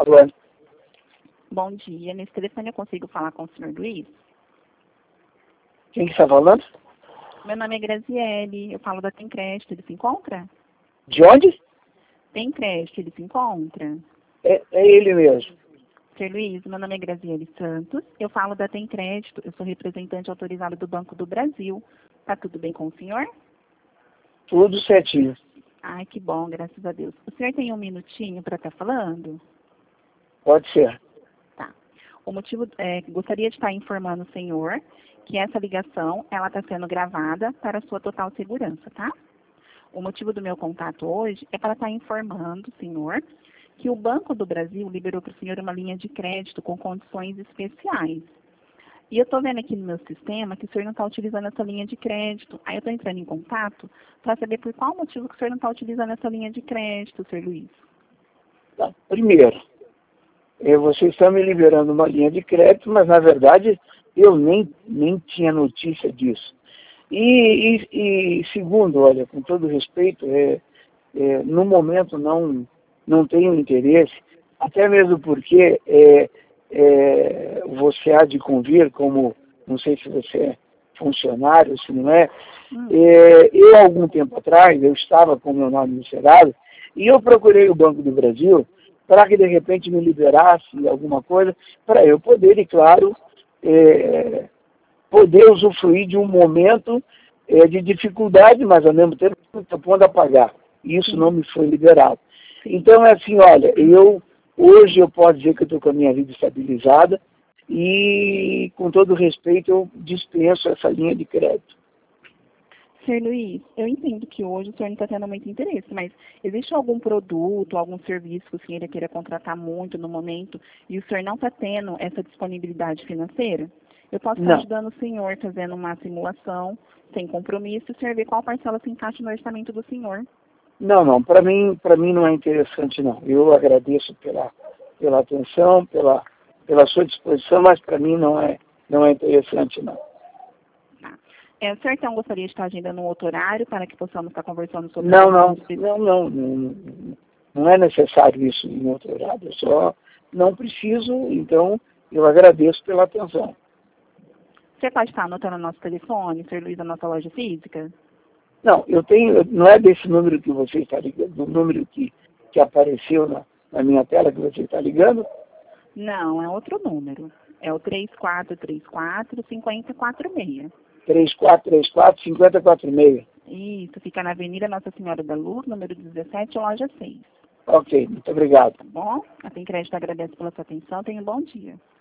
favor. Bom dia. Nesse telefone eu consigo falar com o senhor Luiz? Quem que está falando? Meu nome é Graziele. Eu falo da Tem Crédito. Ele se encontra? De onde? Tem Crédito. Ele se encontra? É ele mesmo. Senhor Luiz, meu nome é Graziele Santos. Eu falo da Tem Crédito. Eu sou representante autorizado do Banco do Brasil. Tá tudo bem com o senhor? Tudo certinho. Ai, que bom, graças a Deus. O senhor tem um minutinho para estar falando? Pode ser. Tá. O motivo é que gostaria de estar informando o senhor que essa ligação ela está sendo gravada para sua total segurança, tá? O motivo do meu contato hoje é para estar informando o senhor que o Banco do Brasil liberou para o senhor uma linha de crédito com condições especiais. E eu estou vendo aqui no meu sistema que o senhor não está utilizando essa linha de crédito. Aí eu estou entrando em contato para saber por qual motivo que o senhor não está utilizando essa linha de crédito, senhor Luiz. Tá. Primeiro, vocês estão me liberando uma linha de crédito, mas na verdade eu nem tinha notícia disso. E segundo, olha, com todo respeito, no momento não tenho interesse, até mesmo porque você há de convir, como, não sei se você é funcionário, se não é, eu algum tempo atrás, eu estava com o meu nome no Serasa, e eu procurei o Banco do Brasil para que de repente me liberasse alguma coisa, para eu poder, e claro, poder usufruir de um momento de dificuldade, mas ao mesmo tempo pondo a pagar. Isso não me foi liberado. Então é assim, olha, hoje eu posso dizer que eu estou com a minha vida estabilizada e, com todo respeito, eu dispenso essa linha de crédito. Senhor Luiz, eu entendo que hoje o senhor não está tendo muito interesse, mas existe algum produto, algum serviço que o senhor queira contratar muito no momento e o senhor não está tendo essa disponibilidade financeira? Eu posso estar ajudando o senhor fazendo uma simulação sem compromisso e o senhor ver qual parcela se encaixa no orçamento do senhor. Não, para mim não é interessante, não. Eu agradeço pela atenção, pela sua disposição, mas para mim não é interessante, não. Tá. O senhor então gostaria de estar agendando um outro horário para que possamos estar conversando sobre... Não é necessário isso em outro horário. Eu só não preciso, então eu agradeço pela atenção. Você pode estar anotando o nosso telefone, Sr. Luiz, da nossa loja física? Não, não é desse número que você está ligando, do número que apareceu na minha tela que você está ligando? Não, é outro número. É o 3434-5046. 3434-5046. Isso, fica na Avenida Nossa Senhora da Luz, número 17, loja 6. Ok, muito obrigado. Tá bom? A Tem Crédito agradece pela sua atenção. Tenha um bom dia.